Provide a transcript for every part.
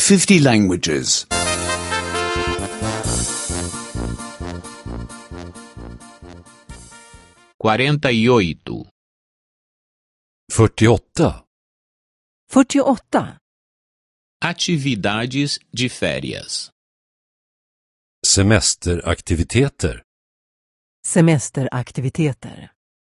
50 languages. 48. 48. 48. Atividades de férias. Semesteraktiviteter. Semesteraktiviteter.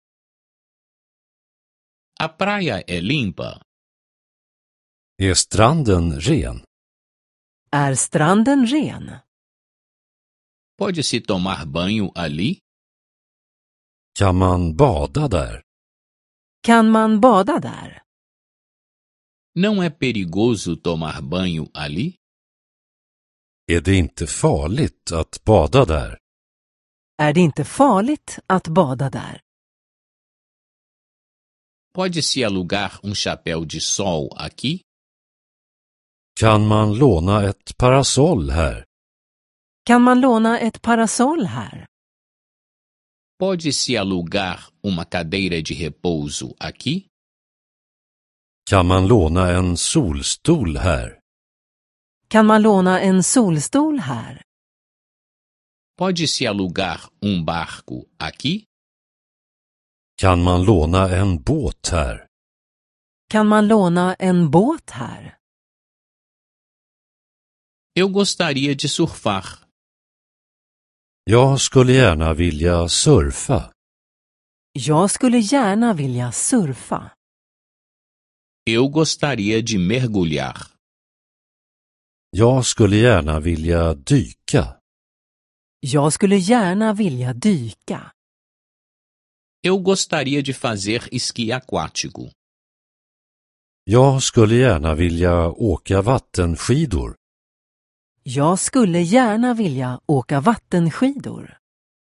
A praia é limpa? Är stranden ren? Är stranden ren? Pode-se tomar banho ali? Kan man bada där? Kan man bada där? Não é perigoso tomar banho ali? Är det inte farligt att bada där? Är det inte farligt att bada där? Pode-se alugar chapéu de sol aqui? Kan man låna ett parasoll här? Kan man låna ett parasoll här? Pode-se alugar uma cadeira de repouso aqui? Kan man låna en solstol här? Kan man låna en solstol här? Pode-se alugar barco aqui? Kan man låna en båt här? Kan man låna en båt här? Eu gostaria de surfar. Jag skulle gärna vilja surfa. Jag skulle gärna vilja surfa. Eu gostaria de mergulhar. Jag skulle gärna vilja dyka. Jag skulle gärna vilja dyka. Eu gostaria de fazer esqui aquático. Jag skulle gärna vilja åka vattenskidor. Jag skulle gärna vilja åka vattenskidor.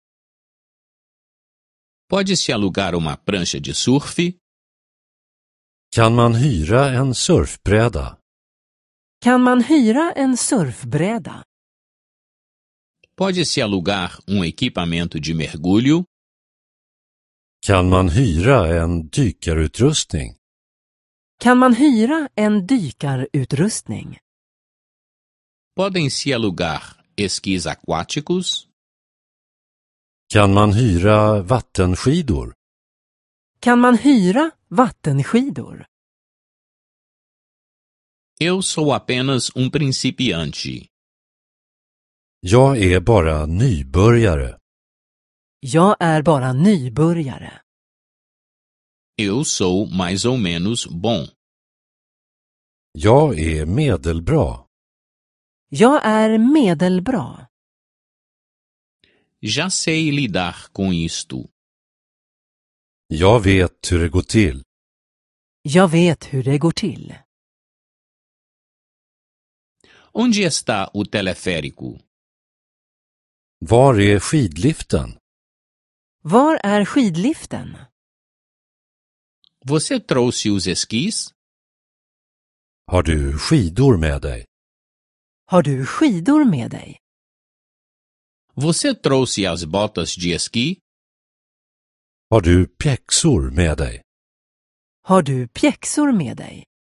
Pode-se alugar uma prancha de surf? Kan man hyra en surfbräda? Kan man hyra en surfbräda? Pode-se alugar equipamento de mergulho? Kan man hyra en dykarutrustning? Kan man hyra en dykarutrustning? Podem-se alugar esquis aquáticos? Kan man hyra vattenskidor? Kan man hyra vattenskidor? Eu sou apenas principiante. Jag är bara nybörjare. Jag är bara nybörjare. Eu sou mais ou menos bom. Jag är medelbra. Jag är medelbra. Já sei lidar com isto. Jag vet hur det går till. Jag vet hur det går till. Onde está o teleférico? Var är skidliften? Var är skidliften? Você trouxe os esquis? Har du skidor med dig? Har du skidor med dig? Você trouxe as botas de esqui? Har du pjäxor med dig? Har du pjäxor med dig?